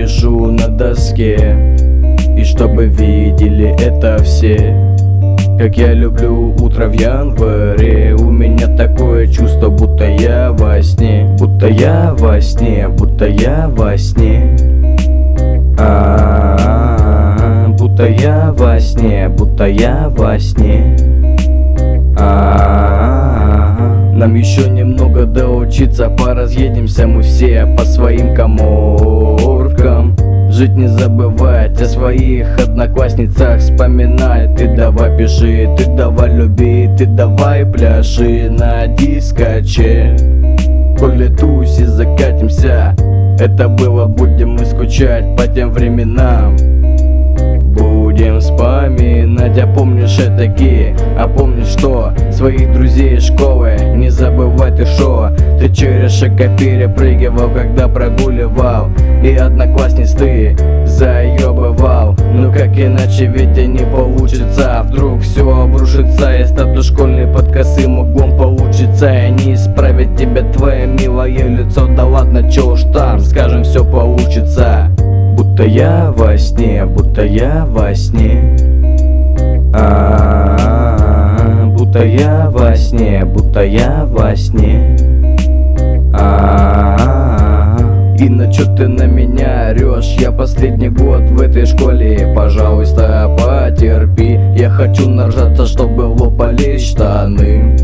пишу на доске, и чтобы видели это все. Как я люблю утро в январе. У меня такое чувство, будто я во сне. Будто я во сне, будто я во сне. Будто я во сне, будто я во сне. Нам еще немного доучиться, поразъедемся мы все по своим каморкам. Жить не забывать, о своих одноклассницах вспоминай. Ты давай пиши, ты давай люби, ты давай пляши на дискоче. Коли туси закатимся, это было, будем мы скучать по тем временам. Будем вспоминать, а помнишь этаки, а помнишь что? Своих друзей из школы, не забывай ты шо. Ты через шага перепрыгивал, когда прогуливал, и одноклассниц ты заебывал. Ну как иначе, ведь и не получится. Вдруг все обрушится, и статус школьный под косым углом получится. И не исправит тебя твое милое лицо. Да ладно, чё уж там, скажем, все получится. Будто я во сне, будто я во сне. Будто я во сне, будто я во сне. И на чё ты на меня орёшь? Я последний год в этой школе, пожалуйста, потерпи. Я хочу наржаться, чтобы лопались штаны.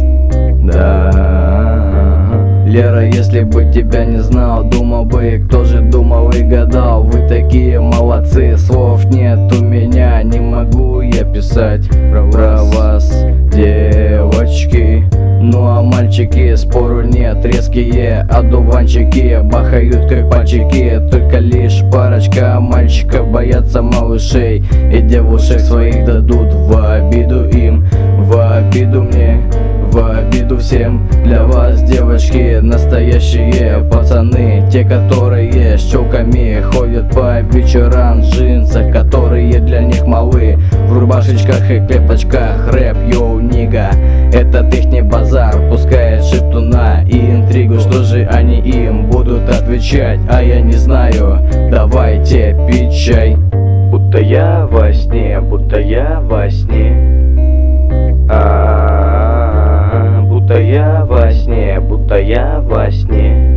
Да, Лера, если бы тебя не знал, думал бы, кто же думал и гадал. Вы такие молодцы, слов нет у меня, не могу я писать про вас, девочки. Ну а мальчики, спору нет, резкие одуванчики бахают как пальчики. Только лишь парочка мальчиков боятся малышей, и девушек своих дадут в обиду им, в обиду мне, в обиду всем. Для вас, девочки, настоящие пацаны, те, которые с челками ходят по вечерам в джинсах, которые для них малы, в рубашечках и клепочках. Рэп, йоу, нига, этот их не базар, пускает шептуна и интригу. Что же они им будут отвечать? А я не знаю, давайте пить чай. Будто я во сне, будто я во сне. Будто я во сне, будто я во сне.